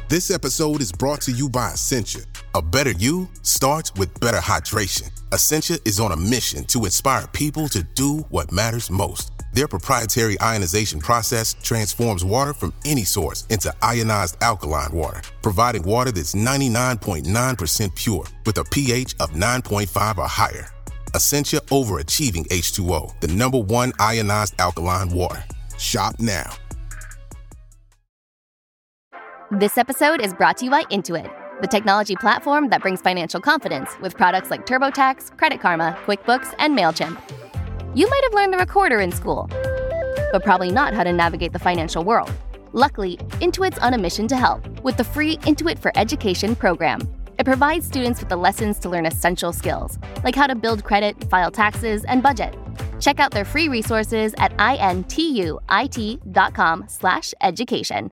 This episode is brought to you by Essentia. A better you starts with better hydration. Essentia is on a mission to inspire people to do what matters most. Their proprietary ionization process transforms water from any source into ionized alkaline water, providing water that's 99.9% pure with a pH of 9.5 or higher. Essentia overachieving H2O, the #1 ionized alkaline water. Shop now. This episode is brought to you by Intuit, the technology platform that brings financial confidence with products like TurboTax, Credit Karma, QuickBooks, and MailChimp. You might have learned the recorder in school, but probably not how to navigate the financial world. Luckily, Intuit's on a mission to help with the free Intuit for Education program. It provides students with the lessons to learn essential skills, like how to build credit, file taxes, and budget. Check out their free resources at intuit.com/education.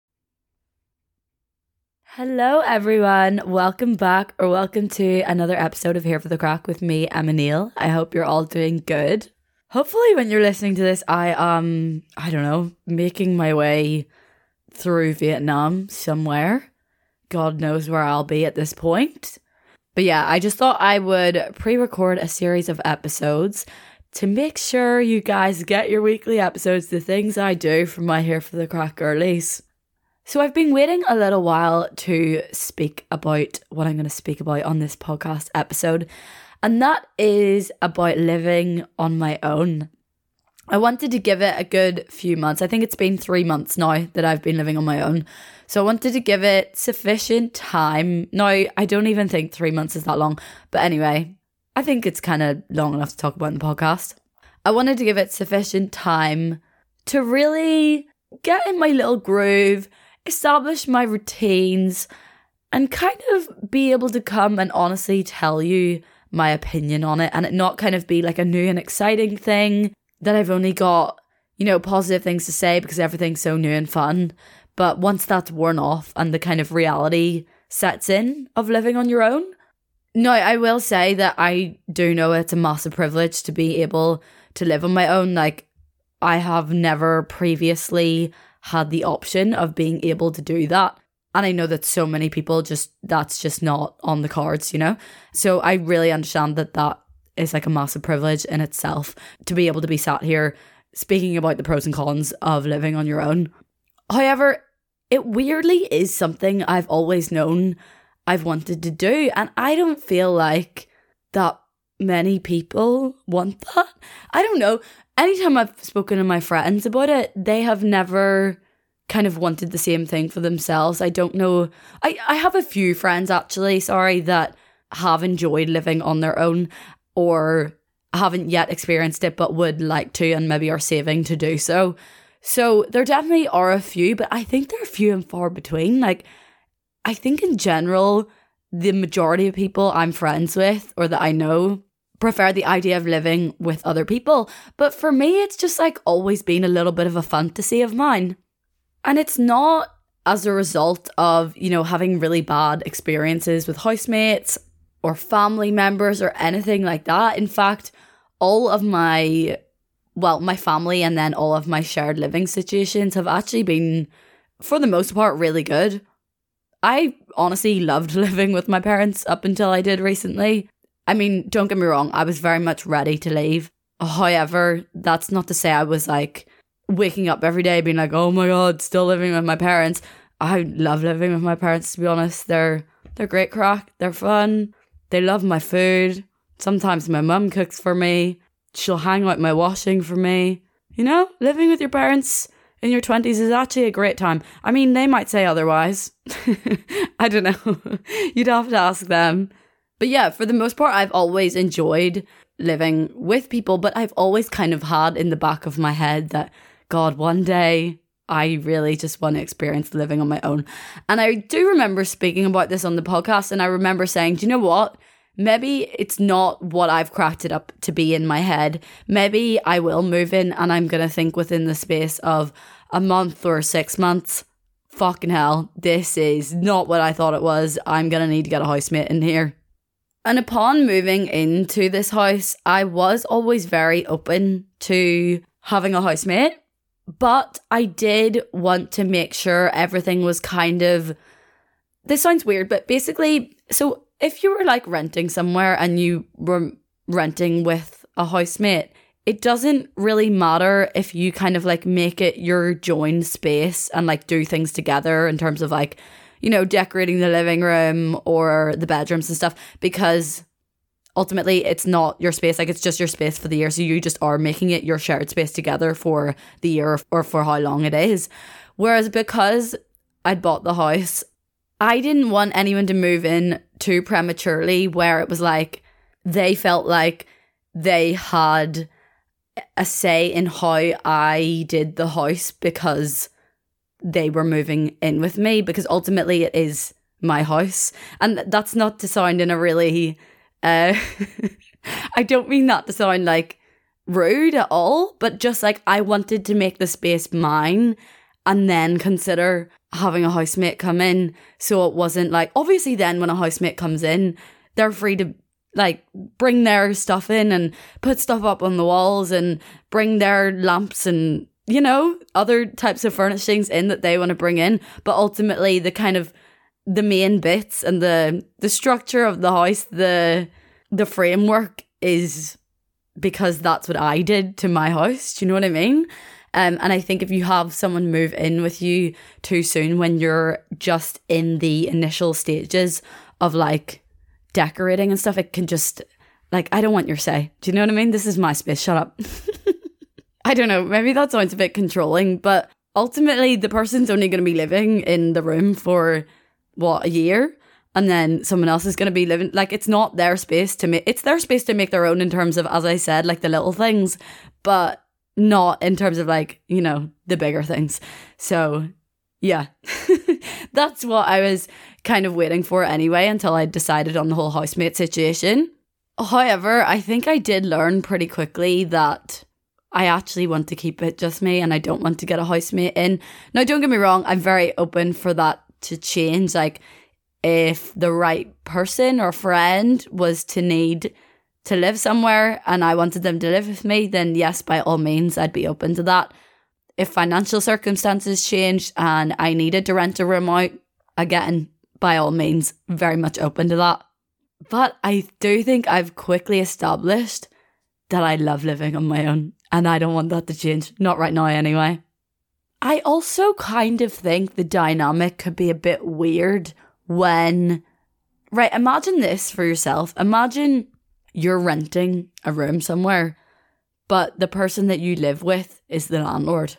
Hello everyone, welcome back or welcome to another episode of Here for the Crack with me, Emma Neal. I hope you're all doing good. Hopefully when you're listening to this, I don't know, making my way through Vietnam somewhere. God knows where I'll be at this point. But yeah, I just thought I would pre-record a series of episodes to make sure you guys get your weekly episodes, the things I do for my Here for the Crack girlies. So I've been waiting a little while to speak about what I'm going to speak about on this podcast episode, and that is about living on my own. I wanted to give it a good few months. I think it's been 3 months now that I've been living on my own. So I wanted to give it sufficient time. Now, I don't even think 3 months is that long, but anyway, I think it's kind of long enough to talk about in the podcast. I wanted to give it sufficient time to really get in my little groove, establish my routines, and kind of be able to come and honestly tell you my opinion on it, and it not kind of be like a new and exciting thing that I've only got, positive things to say because everything's so new and fun. But once that's worn off and the kind of reality sets in of living on your own. No, I will say that I do know it's a massive privilege to be able to live on my own. Like, I have never previously had the option of being able to do that. And I know that so many people that's just not on the cards, So I really understand that is like a massive privilege in itself to be able to be sat here speaking about the pros and cons of living on your own. However, it weirdly is something I've always known I've wanted to do. And I don't feel like that many people want that. I don't know. Anytime I've spoken to my friends about it, they have never kind of wanted the same thing for themselves. I don't know. I have a few friends actually, that have enjoyed living on their own or haven't yet experienced it but would like to and maybe are saving to do so. So there definitely are a few, but I think they're few and far between. Like, I think in general, the majority of people I'm friends with or that I know prefer the idea of living with other people. But for me, it's just like always been a little bit of a fantasy of mine. And it's not as a result of, having really bad experiences with housemates or family members or anything like that. In fact, all of my family and then all of my shared living situations have actually been, for the most part, really good. I honestly loved living with my parents up until I did recently. I mean, don't get me wrong, I was very much ready to leave. However, that's not to say I was like waking up every day being like, oh my God, still living with my parents. I love living with my parents, to be honest. They're great crack. They're fun. They love my food. Sometimes my mum cooks for me. She'll hang out my washing for me. Living with your parents in your 20s is actually a great time. I mean, they might say otherwise. I don't know. You'd have to ask them. But yeah, for the most part, I've always enjoyed living with people, but I've always kind of had in the back of my head that, God, one day I really just want to experience living on my own. And I do remember speaking about this on the podcast, and I remember saying, do you know what? Maybe it's not what I've cracked it up to be in my head. Maybe I will move in and I'm going to think within the space of a month or 6 months, fucking hell, this is not what I thought it was. I'm going to need to get a housemate in here. And upon moving into this house, I was always very open to having a housemate, but I did want to make sure everything was kind of this sounds weird, but basically, so if you were like renting somewhere and you were renting with a housemate, it doesn't really matter if you kind of like make it your joined space and like do things together in terms of like, you know, decorating the living room or the bedrooms and stuff, because ultimately it's not your space. Like, it's just your space for the year. So you just are making it your shared space together for the year or for how long it is. Whereas because I'd bought the house, I didn't want anyone to move in too prematurely where it was like they felt like they had a say in how I did the house because they were moving in with me, because ultimately it is my house. And that's not to sound in a really I don't mean that to sound like rude at all, but just like I wanted to make the space mine and then consider having a housemate come in. So it wasn't like, obviously then when a housemate comes in, they're free to like bring their stuff in and put stuff up on the walls and bring their lamps and, you know, other types of furnishings in that they want to bring in. But ultimately the kind of the main bits and the structure of the house, the framework is because that's what I did to my house. Do you know what I mean? And I think if you have someone move in with you too soon when you're just in the initial stages of like decorating and stuff, it can just like, I don't want your say. Do you know what I mean? This is my space. Shut up. I don't know. Maybe that sounds a bit controlling, but ultimately the person's only going to be living in the room for a year, and then someone else is going to be living, like, it's not their space to make, it's their space to make their own in terms of, as I said, like the little things, but not in terms of like, you know, the bigger things. So yeah, that's what I was kind of waiting for anyway until I decided on the whole housemate situation. However, I think I did learn pretty quickly that I actually want to keep it just me and I don't want to get a housemate in. Now, don't get me wrong, I'm very open for that to change. Like, if the right person or friend was to need to live somewhere and I wanted them to live with me, then yes, by all means, I'd be open to that. If financial circumstances changed and I needed to rent a room out, again, by all means, very much open to that. But I do think I've quickly established that I love living on my own and I don't want that to change. Not right now anyway. I also kind of think the dynamic could be a bit weird when, right, imagine this for yourself. Imagine you're renting a room somewhere, but the person that you live with is the landlord.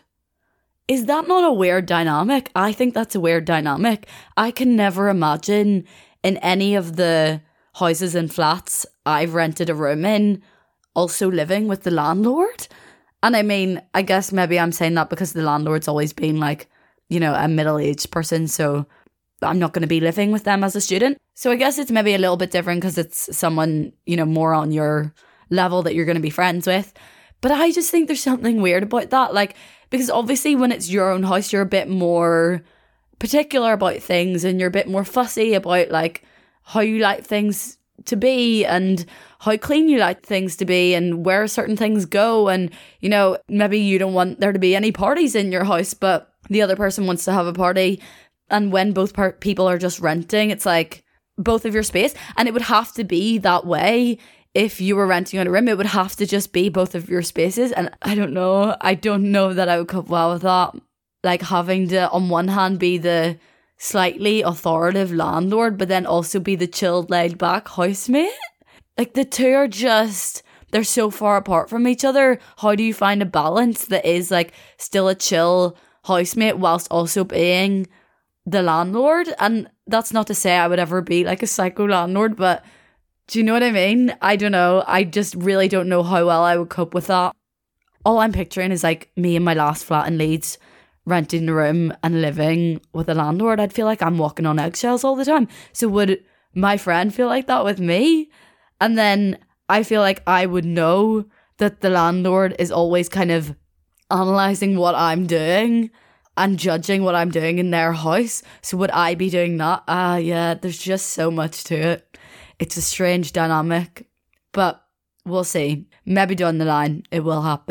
Is that not a weird dynamic? I think that's a weird dynamic. I can never imagine in any of the houses and flats I've rented a room in also living with the landlord. And I mean, I guess maybe I'm saying that because the landlord's always been like, you know, a middle-aged person, so I'm not going to be living with them as a student. So I guess it's maybe a little bit different because it's someone, you know, more on your level that you're going to be friends with. But I just think there's something weird about that. Like, because obviously when it's your own house, you're a bit more particular about things and you're a bit more fussy about like how you like things to be and how clean you like things to be and where certain things go. And, you know, maybe you don't want there to be any parties in your house, but the other person wants to have a party. And when both people are just renting, it's like both of your space. And it would have to be that way. If you were renting out a room, it would have to just be both of your spaces. And I don't know that I would cope well with that. Like having to, on one hand, be the slightly authoritative landlord, but then also be the chilled, laid back housemate. Like the two are just, they're so far apart from each other. How do you find a balance that is like still a chill housemate whilst also being the landlord? And that's not to say I would ever be like a psycho landlord, but do you know what I mean? I don't know. I just really don't know how well I would cope with that. All I'm picturing is like me in my last flat in Leeds, renting a room and living with a landlord. I'd feel like I'm walking on eggshells all the time. So would my friend feel like that with me? And then I feel like I would know that the landlord is always kind of analysing what I'm doing and judging what I'm doing in their house. So would I be doing that? Yeah, there's just so much to it. It's a strange dynamic, but we'll see. Maybe down the line it will happen.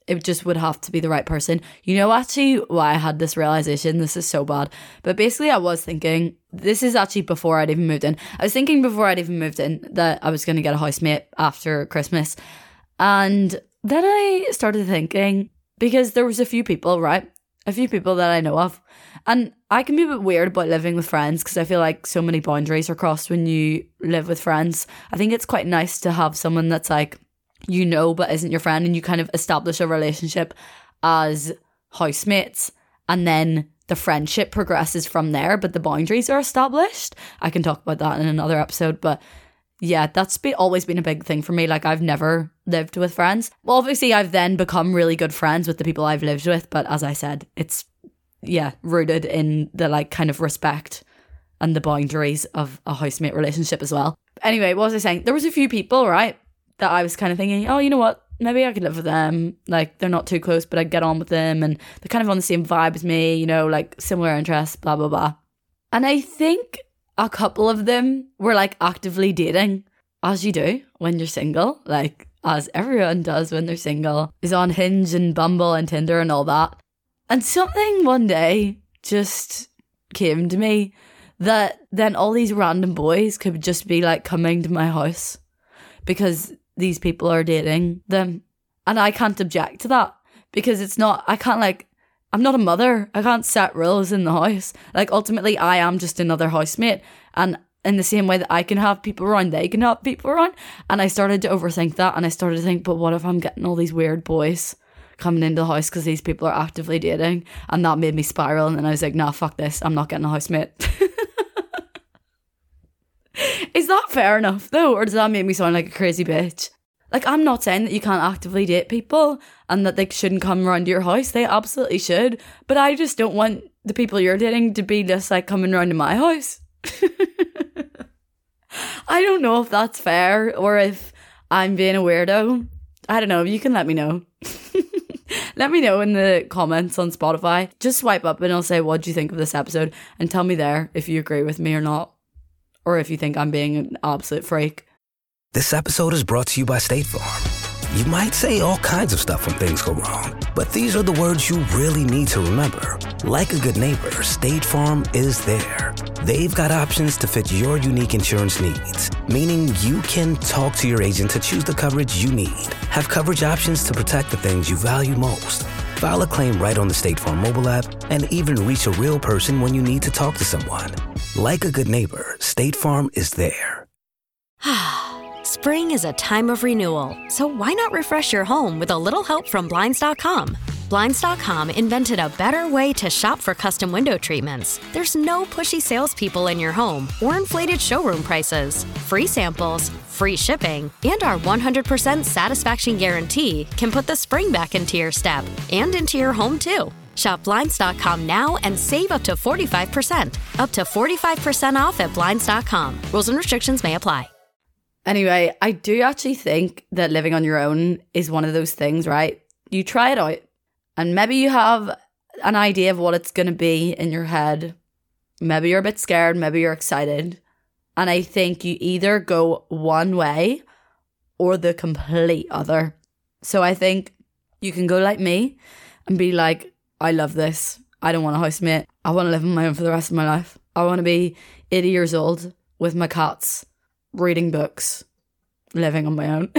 It just would have to be the right person. You know, actually, why I had this realization, this is so bad. But basically, I was thinking, this is actually before I'd even moved in. I was thinking before I'd even moved in that I was going to get a housemate after Christmas. And then I started thinking, because there was a few people, right? A few people that I know of. And I can be a bit weird about living with friends because I feel like so many boundaries are crossed when you live with friends. I think it's quite nice to have someone that's like, you know, but isn't your friend, and you kind of establish a relationship as housemates, and then the friendship progresses from there, but the boundaries are established. I can talk about that in another episode, but yeah, that's always been a big thing for me. Like, I've never lived with friends. Well, obviously, I've then become really good friends with the people I've lived with, but as I said, it's, yeah, rooted in the, like, kind of respect and the boundaries of a housemate relationship as well. Anyway, what was I saying? There was a few people, right, that I was kind of thinking, oh, you know what? Maybe I could live with them. Like, they're not too close, but I'd get on with them, and they're kind of on the same vibe as me, you know, like similar interests, blah, blah, blah. And I think a couple of them were like actively dating, as you do when you're single, like as everyone does when they're single, is on Hinge and Bumble and Tinder and all that. And something one day just came to me that then all these random boys could just be like coming to my house because these people are dating them. And I can't object to that because it's not, I can't like, I'm not a mother. I can't set rules in the house. Like, ultimately, I am just another housemate. And in the same way that I can have people around, they can have people around. And I started to overthink that. And I started to think, but what if I'm getting all these weird boys coming into the house because these people are actively dating? And that made me spiral. And then I was like, nah, fuck this. I'm not getting a housemate. Is that fair enough, though? Or does that make me sound like a crazy bitch? Like, I'm not saying that you can't actively date people and that they shouldn't come around to your house. They absolutely should. But I just don't want the people you're dating to be just like coming around to my house. I don't know if that's fair or if I'm being a weirdo. I don't know. You can let me know. Let me know in the comments on Spotify. Just swipe up and I'll say, what do you think of this episode? And tell me there if you agree with me or not. Or if you think I'm being an absolute freak. This episode is brought to you by State Farm. You might say all kinds of stuff when things go wrong, but these are the words you really need to remember. Like a good neighbor, State Farm is there. They've got options to fit your unique insurance needs, meaning you can talk to your agent to choose the coverage you need, have coverage options to protect the things you value most, file a claim right on the State Farm mobile app, and even reach a real person when you need to talk to someone. Like a good neighbor, State Farm is there. Spring is a time of renewal, so why not refresh your home with a little help from Blinds.com? Blinds.com invented a better way to shop for custom window treatments. There's no pushy salespeople in your home or inflated showroom prices. Free samples, free shipping, and our 100% satisfaction guarantee can put the spring back into your step and into your home, too. Shop Blinds.com now and save up to 45%. Up to 45% off at Blinds.com. Rules and restrictions may apply. Anyway, I do actually think that living on your own is one of those things, right? You try it out and maybe you have an idea of what it's going to be in your head. Maybe you're a bit scared, maybe you're excited. And I think you either go one way or the complete other. So I think you can go like me and be like, I love this. I don't want a housemate. I want to live on my own for the rest of my life. I want to be 80 years old with my cats, reading books, living on my own.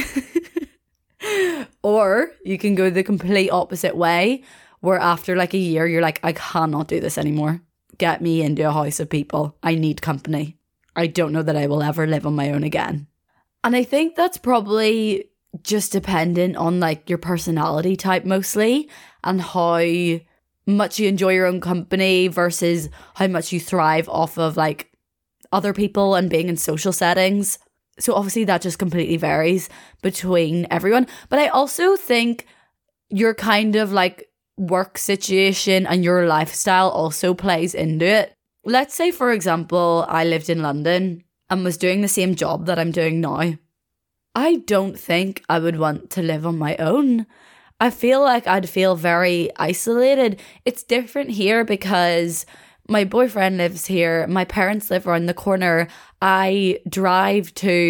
Or you can go the complete opposite way, where after like a year, you're like, I cannot do this anymore. Get me into a house of people. I need company. I don't know that I will ever live on my own again. And I think that's probably just dependent on like your personality type mostly, and how much you enjoy your own company versus how much you thrive off of like other people and being in social settings. So obviously that just completely varies between everyone. But I also think your kind of like work situation and your lifestyle also plays into it. Let's say, for example, I lived in London and was doing the same job that I'm doing now. I don't think I would want to live on my own. I feel like I'd feel very isolated. It's different here because my boyfriend lives here. My parents live around the corner. I drive to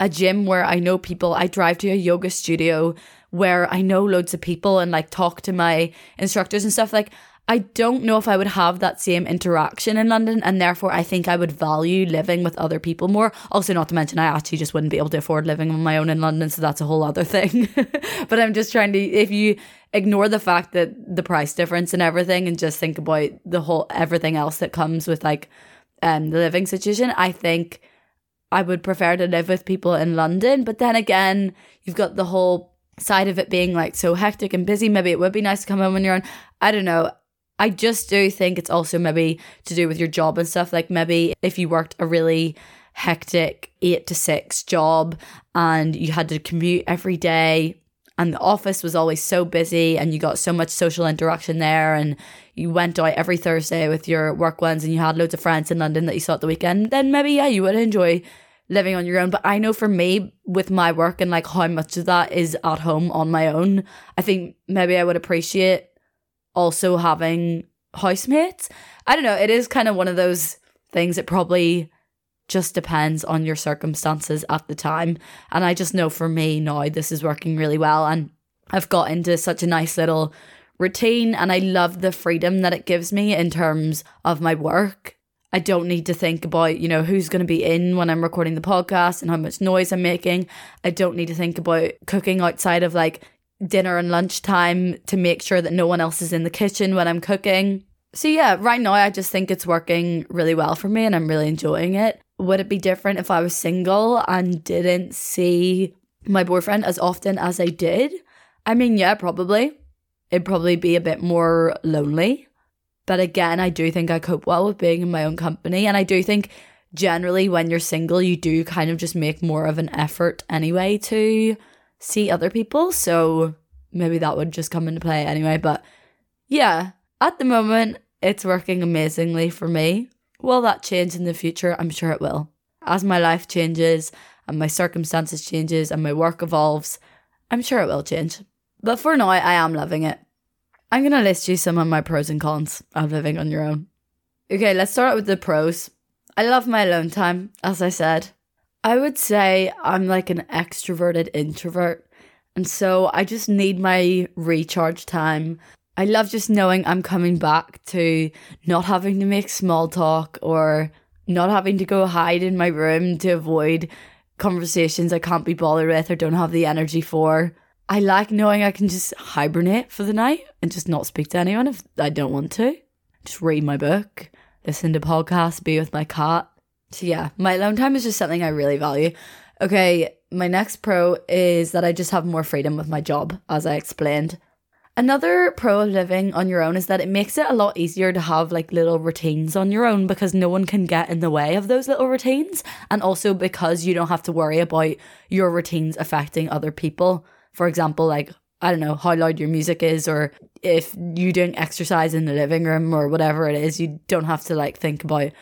a gym where I know people. I drive to a yoga studio where I know loads of people and like talk to my instructors and stuff. Like, I don't know if I would have that same interaction in London, and therefore I think I would value living with other people more. Also, not to mention, I actually just wouldn't be able to afford living on my own in London, so that's a whole other thing. But I'm just trying to, if you ignore the fact that the price difference and everything and just think about the whole everything else that comes with like the living situation, I think I would prefer to live with people in London. But then again, you've got the whole side of it being like so hectic and busy. Maybe it would be nice to come home on your own. I don't know. I just do think it's also maybe to do with your job and stuff. Like maybe if you worked a really hectic 8 to 6 job and you had to commute every day and the office was always so busy and you got so much social interaction there and you went out every Thursday with your work ones and you had loads of friends in London that you saw at the weekend, then maybe, yeah, you would enjoy living on your own. But I know for me, with my work and like how much of that is at home on my own, I think maybe I would appreciate also having housemates. I don't know, it is kind of one of those things. It probably just depends on your circumstances at the time, and I just know for me now this is working really well, and I've got into such a nice little routine, and I love the freedom that it gives me in terms of my work. I don't need to think about, you know, who's going to be in when I'm recording the podcast and how much noise I'm making. I don't need to think about cooking outside of like dinner and lunchtime to make sure that no one else is in the kitchen when I'm cooking. So yeah, right now I just think it's working really well for me and I'm really enjoying it. Would it be different if I was single and didn't see my boyfriend as often as I did? I mean, yeah, probably. It'd probably be a bit more lonely. But again, I do think I cope well with being in my own company. And I do think generally when you're single, you do kind of just make more of an effort anyway to see other people, so maybe that would just come into play anyway. But yeah, at the moment it's working amazingly for me. Will that change in the future? I'm sure it will. As my life changes and my circumstances changes and my work evolves, I'm sure it will change. But for now, I am loving it. I'm going to list you some of my pros and cons of living on your own. Okay, let's start with the pros. I love my alone time, as I said. I would say I'm like an extroverted introvert, and so I just need my recharge time. I love just knowing I'm coming back to not having to make small talk or not having to go hide in my room to avoid conversations I can't be bothered with or don't have the energy for. I like knowing I can just hibernate for the night and just not speak to anyone if I don't want to. Just read my book, listen to podcasts, be with my cat. So yeah, my alone time is just something I really value. Okay, my next pro is that I just have more freedom with my job, as I explained. Another pro of living on your own is that it makes it a lot easier to have like little routines on your own because no one can get in the way of those little routines, and also because you don't have to worry about your routines affecting other people. For example, like, I don't know, how loud your music is, or if you're doing exercise in the living room or whatever it is, you don't have to like think about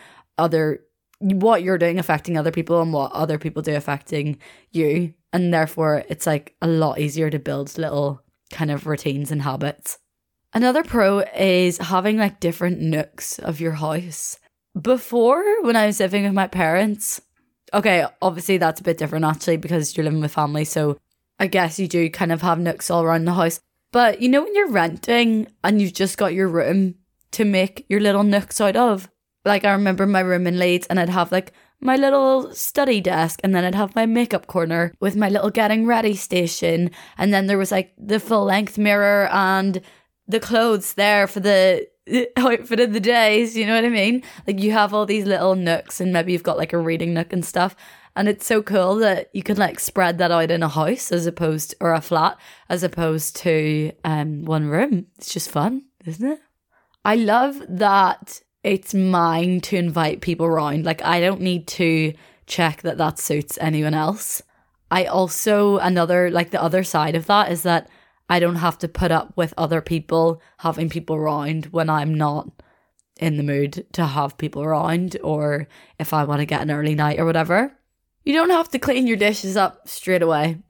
what you're doing affecting other people and what other people do affecting you. And therefore it's like a lot easier to build little kind of routines and habits. Another pro is having like different nooks of your house. Before, when I was living with my parents, okay, obviously that's a bit different actually because you're living with family, so I guess you do kind of have nooks all around the house. But you know when you're renting and you've just got your room to make your little nooks out of? Like, I remember my room in Leeds and I'd have like my little study desk, and then I'd have my makeup corner with my little getting ready station, and then there was like the full length mirror and the clothes there for the outfit of the days, you know what I mean? Like, you have all these little nooks, and maybe you've got like a reading nook and stuff, and it's so cool that you can like spread that out in a house or a flat as opposed to one room. It's just fun, isn't it? I love that it's mine to invite people around. Like, I don't need to check that suits anyone else. I also, the other side of that is that I don't have to put up with other people having people around when I'm not in the mood to have people around, or if I want to get an early night or whatever. You don't have to clean your dishes up straight away.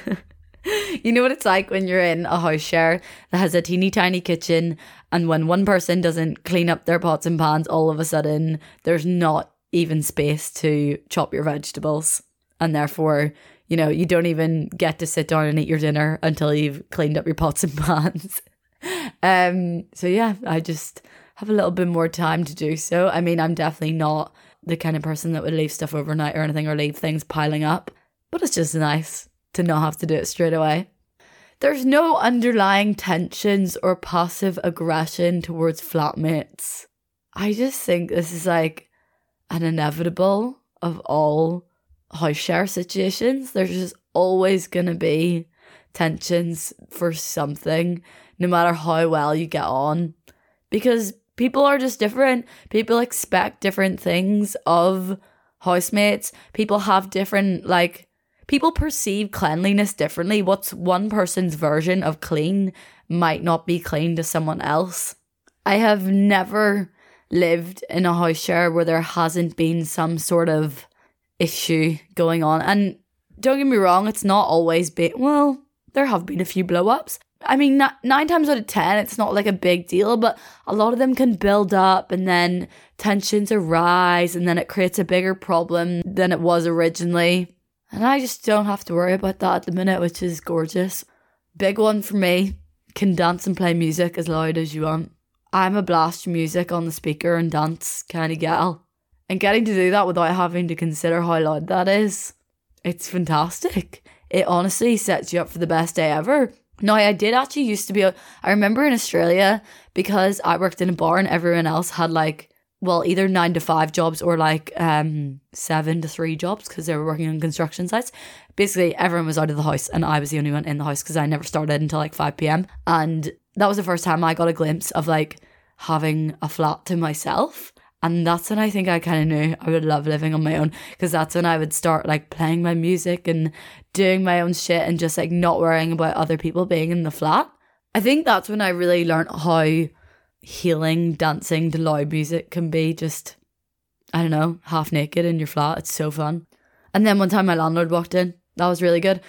You know what it's like when you're in a house share that has a teeny tiny kitchen, and when one person doesn't clean up their pots and pans, all of a sudden there's not even space to chop your vegetables. and therefore, you know, you don't even get to sit down and eat your dinner until you've cleaned up your pots and pans. So yeah, I just have a little bit more time to do so. I mean, I'm definitely not the kind of person that would leave stuff overnight or anything, or leave things piling up, but it's just nice to not have to do it straight away. There's no underlying tensions or passive aggression towards flatmates. I just think this is like an inevitable of all house share situations. There's just always going to be tensions for something, no matter how well you get on, because people are just different. People expect different things of housemates. People have different, like, people perceive cleanliness differently. What's one person's version of clean might not be clean to someone else. I have never lived in a house share where there hasn't been some sort of issue going on. And don't get me wrong, it's not always been, well, there have been a few blow-ups. I mean, 9 times out of 10, it's not like a big deal, but a lot of them can build up and then tensions arise and then it creates a bigger problem than it was originally. And I just don't have to worry about that at the minute, which is gorgeous. Big one for me, can dance and play music as loud as you want. I'm a blast music on the speaker and dance kind of gal. And getting to do that without having to consider how loud that is, it's fantastic. It honestly sets you up for the best day ever. Now, I did actually used to be, I remember in Australia, because I worked in a bar and everyone else had like, well, either 9 to 5 jobs or like 7 to 3 jobs because they were working on construction sites. Basically, everyone was out of the house and I was the only one in the house because I never started until like 5 p.m. And that was the first time I got a glimpse of like having a flat to myself. And that's when I think I kind of knew I would love living on my own, because that's when I would start like playing my music and doing my own shit and just like not worrying about other people being in the flat. I think that's when I really learned how healing dancing to loud music can be. Just, I don't know, half naked in your flat. It's so fun. And then one time my landlord walked in. That was really good.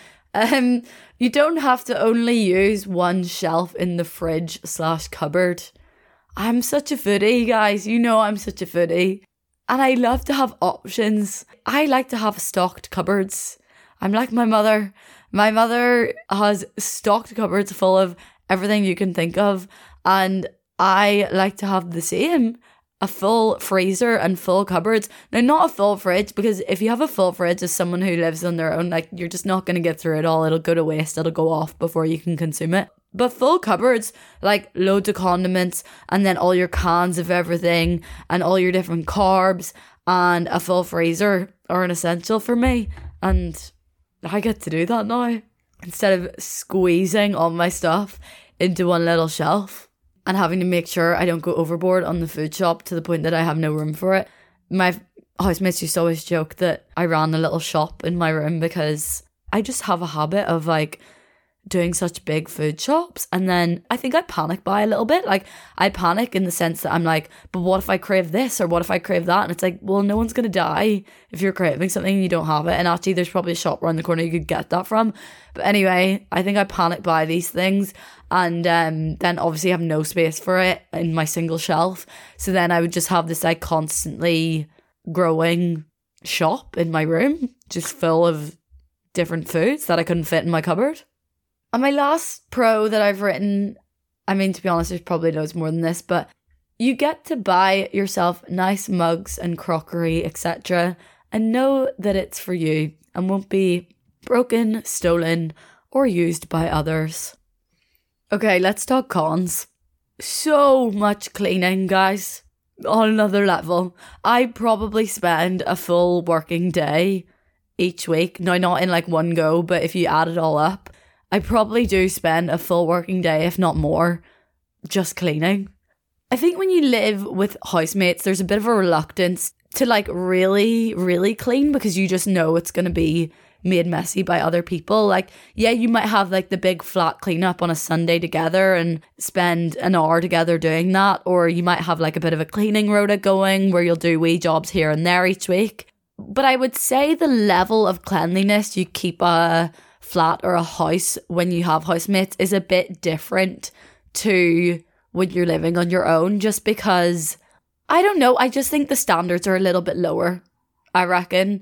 You don't have to only use one shelf in the fridge/cupboard. I'm such a foodie, guys. You know I'm such a foodie. And I love to have options. I like to have stocked cupboards. I'm like my mother. My mother has stocked cupboards full of everything you can think of. And I like to have the same. A full freezer and full cupboards. Now, not a full fridge, because if you have a full fridge as someone who lives on their own, like, you're just not going to get through it all. It'll go to waste. It'll go off before you can consume it. But full cupboards, like loads of condiments and then all your cans of everything and all your different carbs and a full freezer are an essential for me. And I get to do that now instead of squeezing all my stuff into one little shelf and having to make sure I don't go overboard on the food shop to the point that I have no room for it. My housemates used to always joke that I ran a little shop in my room because I just have a habit of like doing such big food shops, and then I think I panic buy a little bit. Like, I panic in the sense that I'm like, but what if I crave this or what if I crave that? And it's like, well, no one's gonna die if you're craving something and you don't have it. And actually there's probably a shop around the corner you could get that from. But anyway, I think I panic buy these things and then obviously have no space for it in my single shelf. So then I would just have this like constantly growing shop in my room, just full of different foods that I couldn't fit in my cupboard. And my last pro that I've written, I mean, to be honest, there's probably loads more than this, but you get to buy yourself nice mugs and crockery, etc. and know that it's for you and won't be broken, stolen, or used by others. Okay, let's talk cons. So much cleaning, guys. On another level. I probably spend a full working day each week. Now, not in like one go, but if you add it all up, I probably do spend a full working day, if not more, just cleaning. I think when you live with housemates, there's a bit of a reluctance to like really, really clean because you just know it's going to be made messy by other people. Like, yeah, you might have like the big flat cleanup on a Sunday together and spend an hour together doing that. Or you might have like a bit of a cleaning rota going where you'll do wee jobs here and there each week. But I would say the level of cleanliness you keep a flat or a house when you have housemates is a bit different to when you're living on your own, just because, I don't know, I just think the standards are a little bit lower, I reckon.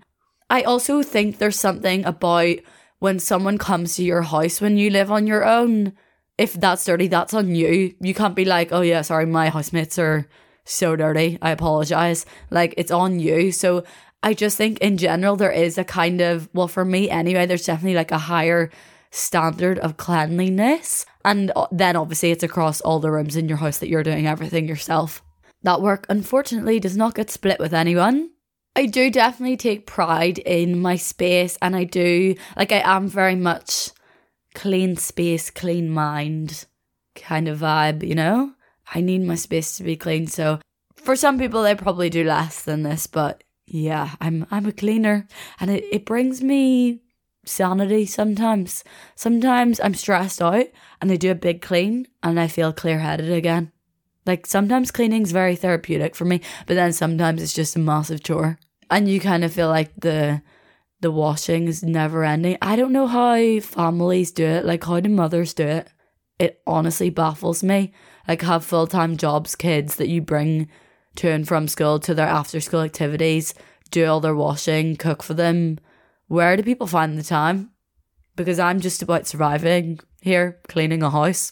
I also think there's something about when someone comes to your house when you live on your own. If that's dirty, that's on you. You can't be like, oh yeah, sorry, my housemates are so dirty, I apologise. Like, it's on you. So I just think in general there is a kind of, well, for me anyway, there's definitely like a higher standard of cleanliness. And then obviously it's across all the rooms in your house that you're doing everything yourself. That work, unfortunately, does not get split with anyone. I do definitely take pride in my space, and I am very much clean space, clean mind kind of vibe, you know? I need my space to be clean. So for some people, they probably do less than this, but yeah, I'm a cleaner, and it brings me sanity sometimes. Sometimes I'm stressed out and I do a big clean and I feel clear-headed again. Like, sometimes cleaning's very therapeutic for me, but then sometimes it's just a massive chore. And you kind of feel like the washing is never ending. I don't know how families do it. Like, how do mothers do it? It honestly baffles me. Like, have full-time jobs, kids that you bring to and from school, to their after-school activities, do all their washing, cook for them. Where do people find the time? Because I'm just about surviving here, cleaning a house.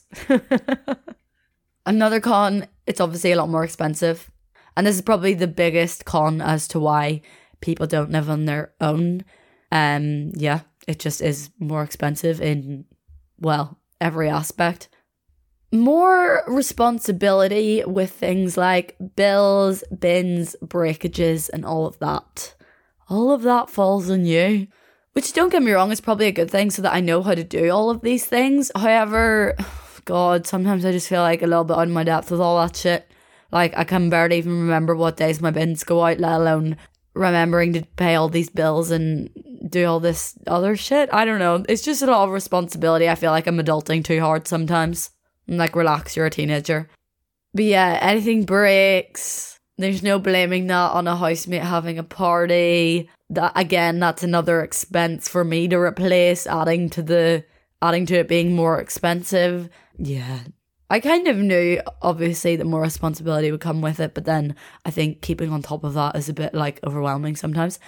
Another con, it's obviously a lot more expensive. And this is probably the biggest con as to why people don't live on their own. Yeah, it just is more expensive in, well, every aspect. More responsibility with things like bills, bins, breakages, and all of that. All of that falls on you. Which, don't get me wrong, is probably a good thing so that I know how to do all of these things. However, God, sometimes I just feel like a little bit out of my depth with all that shit. Like, I can barely even remember what days my bins go out, let alone remembering to pay all these bills and do all this other shit. I don't know. It's just a lot of responsibility. I feel like I'm adulting too hard sometimes. I'm like, relax, you're a teenager. But yeah, anything breaks, there's no blaming that on a housemate having a party. That, again, that's another expense for me to replace, adding to it being more expensive. Yeah. I kind of knew, obviously, that more responsibility would come with it, but then I think keeping on top of that is a bit, like, overwhelming sometimes.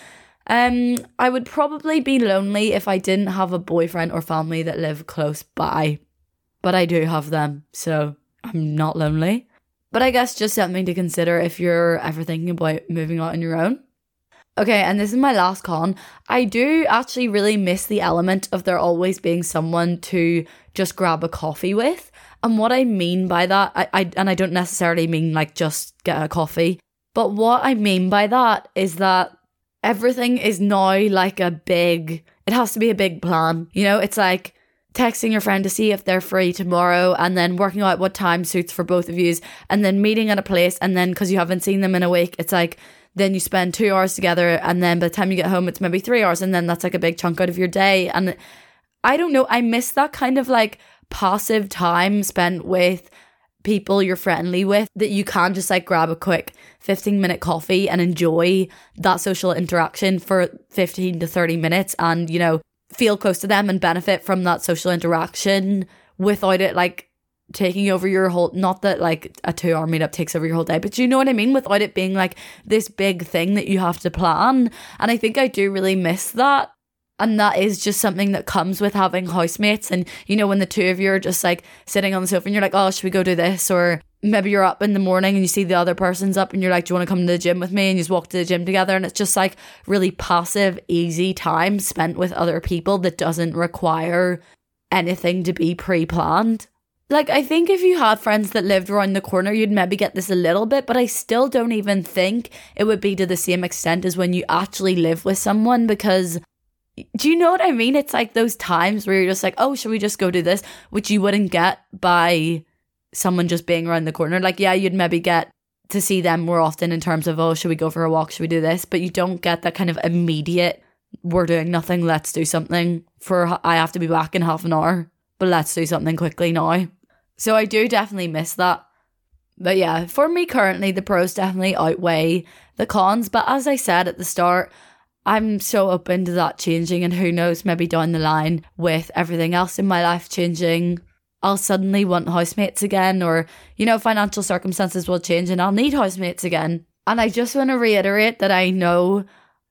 I would probably be lonely if I didn't have a boyfriend or family that live close by. But I do have them, so I'm not lonely. But I guess just something to consider if you're ever thinking about moving out on your own. Okay, and this is my last con. I do actually really miss the element of there always being someone to just grab a coffee with. And what I mean by that, I don't necessarily mean like just get a coffee. But what I mean by that is that everything is now like it has to be a big plan. You know, it's like texting your friend to see if they're free tomorrow, and then working out what time suits for both of you, and then meeting at a place, and then because you haven't seen them in a week, it's like then you spend 2 hours together, and then by the time you get home it's maybe 3 hours, and then that's like a big chunk out of your day. And I don't know, I miss that kind of like passive time spent with people you're friendly with, that you can just like grab a quick 15-minute coffee and enjoy that social interaction for 15 to 30 minutes and, you know, feel close to them and benefit from that social interaction without it like taking over your whole, not that like a 2-hour meetup takes over your whole day, but you know what I mean, without it being like this big thing that you have to plan. And I think I do really miss that. And that is just something that comes with having housemates. And, you know, when the two of you are just like sitting on the sofa and you're like, oh, should we go do this? Or maybe you're up in the morning and you see the other person's up and you're like, do you want to come to the gym with me? And you just walk to the gym together. And it's just like really passive, easy time spent with other people that doesn't require anything to be pre-planned. Like, I think if you had friends that lived around the corner, you'd maybe get this a little bit, but I still don't even think it would be to the same extent as when you actually live with someone, because do you know what I mean? It's like those times where you're just like, oh, should we just go do this? Which you wouldn't get by someone just being around the corner. Like, yeah, you'd maybe get to see them more often in terms of, oh, should we go for a walk? Should we do this? But you don't get that kind of immediate, we're doing nothing, let's do something I have to be back in half an hour, but let's do something quickly now. So I do definitely miss that. But yeah, for me currently, the pros definitely outweigh the cons. But as I said at the start, I'm so open to that changing, and who knows, maybe down the line with everything else in my life changing, I'll suddenly want housemates again, or, you know, financial circumstances will change and I'll need housemates again. And I just want to reiterate that I know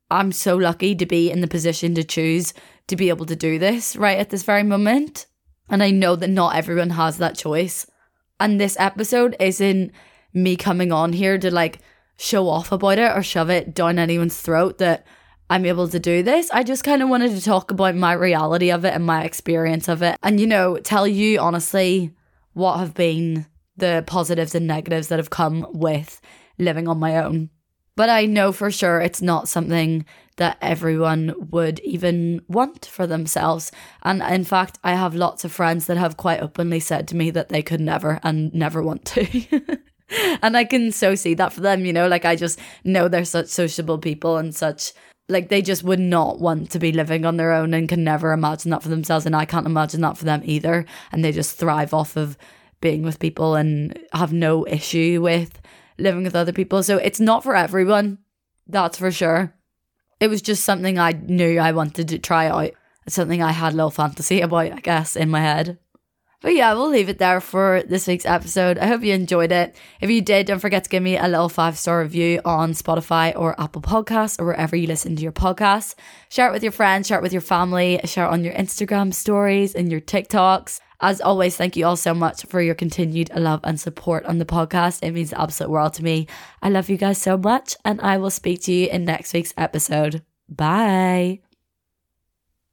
I'm so lucky to be in the position to choose to be able to do this right at this very moment. And I know that not everyone has that choice. And this episode isn't me coming on here to like show off about it or shove it down anyone's throat that I'm able to do this. I just kind of wanted to talk about my reality of it and my experience of it. And, you know, tell you honestly what have been the positives and negatives that have come with living on my own. But I know for sure it's not something that everyone would even want for themselves. And in fact, I have lots of friends that have quite openly said to me that they could never and never want to. And I can so see that for them, you know, like I just know they're such sociable people and such, like they just would not want to be living on their own and can never imagine that for themselves. And I can't imagine that for them either. And they just thrive off of being with people and have no issue with living with other people. So it's not for everyone, that's for sure. It was just something I knew I wanted to try out. It's something I had a little fantasy about, I guess, in my head. But yeah, we'll leave it there for this week's episode. I hope you enjoyed it. If you did, don't forget to give me a little 5-star review on Spotify or Apple Podcasts or wherever you listen to your podcasts. Share it with your friends, share it with your family, share it on your Instagram stories and your TikToks. As always, thank you all so much for your continued love and support on the podcast. It means the absolute world to me. I love you guys so much, and I will speak to you in next week's episode. Bye.